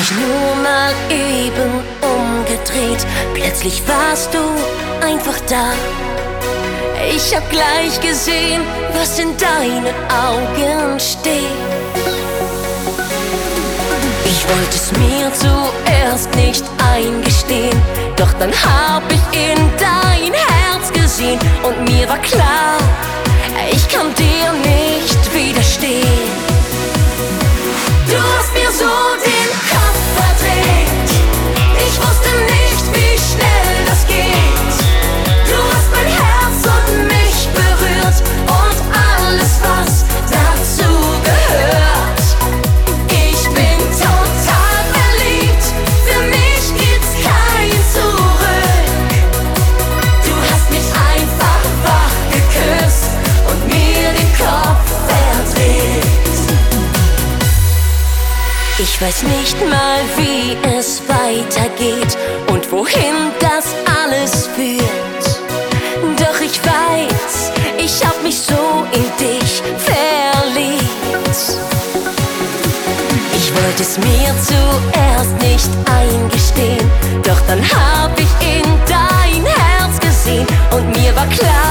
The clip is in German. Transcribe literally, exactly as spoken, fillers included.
mich nur mal eben umgedreht, plötzlich warst du einfach da. Ich hab gleich gesehen, was in deinen Augen steht. Ich wollte es mir zuerst nicht eingestehen, doch dann hab ich in dein Herz gesehen und mir war klar, ich kann dir nicht widerstehen. Du hast mir so den Kopf verdreht, ich wusste nicht, wie schnell das geht. Du hast mein Herz und mich berührt und alles, was dazu gehört. Ich bin total verliebt, für mich gibt's kein Zurück. Du hast mich einfach wach geküsst und mir den Kopf verdreht. Ich weiß nicht mal, wie es weitergeht und wohin das alles führt. Doch ich weiß, ich hab mich so in dich verliebt. Ich wollte es mir zuerst nicht eingestehen, doch dann hab ich in dein Herz gesehen und mir war klar,